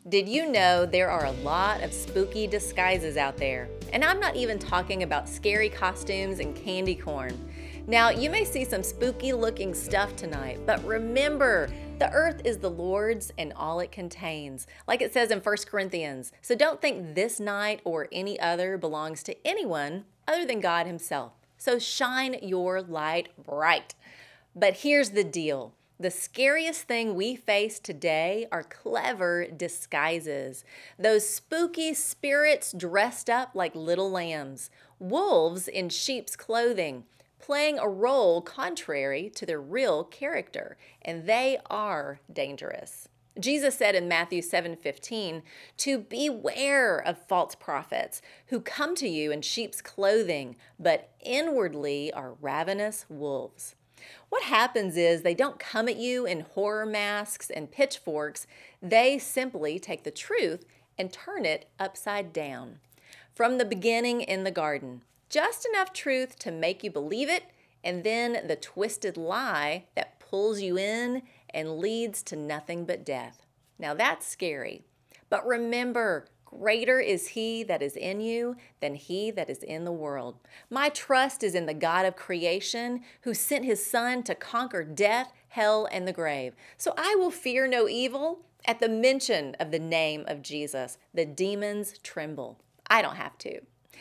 Did you know there are a lot of spooky disguises out there? And I'm not even talking about scary costumes and candy corn. Now, you may see some spooky looking stuff tonight, but remember, the earth is the Lord's and all it contains, like it says in 1 Corinthians. So don't think this night or any other belongs to anyone other than God Himself. So shine your light bright. But here's the deal. The scariest thing we face today are clever disguises. Those spooky spirits dressed up like little lambs, wolves in sheep's clothing, playing a role contrary to their real character, and they are dangerous. Jesus said in Matthew 7:15 to beware of false prophets who come to you in sheep's clothing, but inwardly are ravenous wolves. What happens is they don't come at you in horror masks and pitchforks. They simply take the truth and turn it upside down. From the beginning in the garden, just enough truth to make you believe it, and then the twisted lie that pulls you in and leads to nothing but death. Now that's scary. But remember, greater is He that is in you than he that is in the world. My trust is in the God of creation who sent His Son to conquer death, hell, and the grave. So I will fear no evil. At the mention of the name of Jesus, the demons tremble. I don't have to.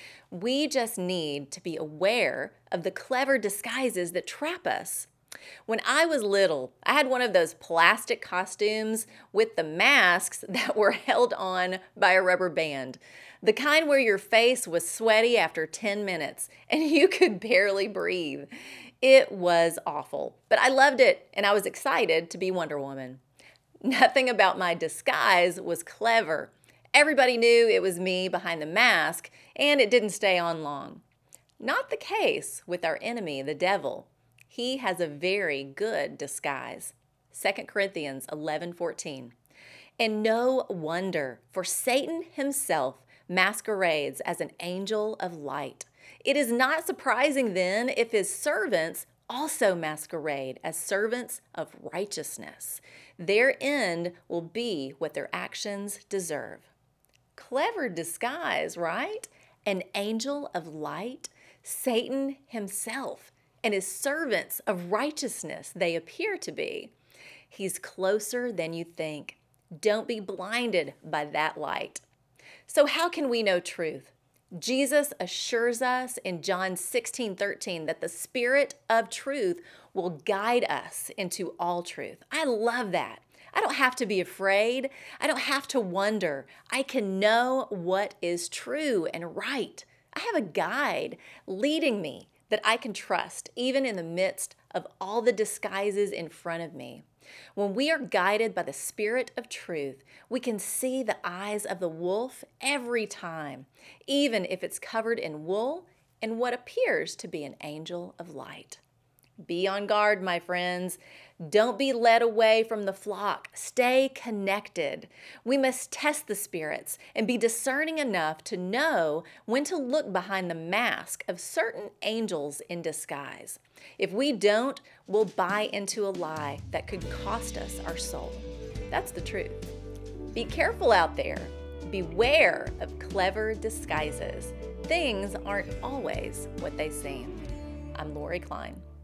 We just need to be aware of the clever disguises that trap us. When I was little, I had one of those plastic costumes with the masks that were held on by a rubber band. The kind where your face was sweaty after 10 minutes and you could barely breathe. It was awful, but I loved it and I was excited to be Wonder Woman. Nothing about my disguise was clever. Everybody knew it was me behind the mask, and it didn't stay on long. Not the case with our enemy, the devil. He has a very good disguise. 2 Corinthians 11:14. And no wonder, for Satan himself masquerades as an angel of light. It is not surprising then if his servants also masquerade as servants of righteousness. Their end will be what their actions deserve. Clever disguise, right? An angel of light, Satan himself, and his servants of righteousness they appear to be. He's closer than you think. Don't be blinded by that light. So how can we know truth? Jesus assures us in John 16:13 that the Spirit of truth will guide us into all truth. I love that. I don't have to be afraid. I don't have to wonder. I can know what is true and right. I have a guide leading me that I can trust, even in the midst of all the disguises in front of me. When we are guided by the Spirit of truth, we can see the eyes of the wolf every time, even if it's covered in wool and what appears to be an angel of light. Be on guard, my friends. Don't be led away from the flock. Stay connected. We must test the spirits and be discerning enough to know when to look behind the mask of certain angels in disguise. If we don't, we'll buy into a lie that could cost us our soul. That's the truth. Be careful out there. Beware of clever disguises. Things aren't always what they seem. I'm Lori Klein.